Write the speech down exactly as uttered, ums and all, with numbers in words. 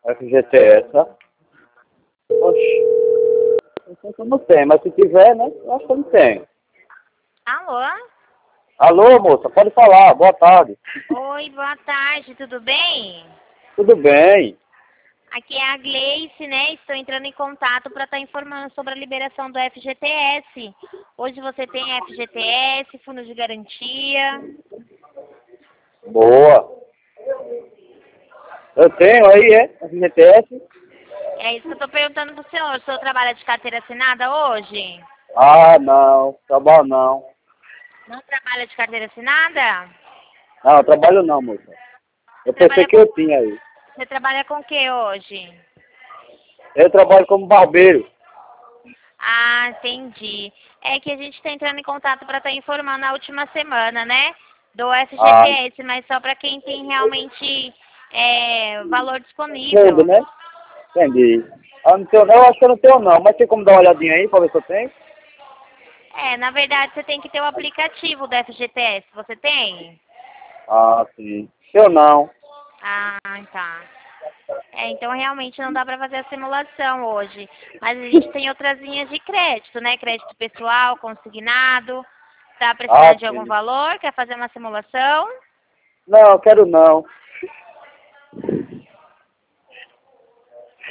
F G T S, ó. Oxi. Eu sei que eu não tenho, mas se tiver, né? Eu acho que eu não tenho. Alô? Alô, moça, pode falar. Boa tarde. Oi, boa tarde, tudo bem? Tudo bem? Aqui é a Gleice, né? Estou entrando em contato para estar informando sobre a liberação do F G T S. Hoje você tem F G T S, fundo de garantia. Boa. Eu tenho aí, é? F G T S? É isso que eu estou perguntando para o senhor. O senhor trabalha de carteira assinada hoje? Ah, não. Trabalho não. Não trabalha de carteira assinada? Não, eu trabalho não, moça. Eu pensei Trabalha que com... eu tinha aí. Você trabalha com o que hoje? Eu trabalho como barbeiro. Ah, entendi. É que a gente está entrando em contato para estar informando a última semana, né? Do Ah, F G T S, mas só para quem tem realmente é, valor fundo, disponível. né? Entendi. Ah, não tenho, não, eu acho que eu não tenho não, mas tem como dar uma olhadinha aí pra ver se eu tenho? É, na verdade você tem que ter o aplicativo do F G T S. Você tem? Ah, sim. Eu não. Ah, tá. É, então realmente não dá para fazer a simulação hoje. Mas a gente tem outras linhas de crédito, né? Crédito pessoal, consignado. Tá Ah, precisando de algum sim. valor? Quer fazer uma simulação? Não, eu quero não.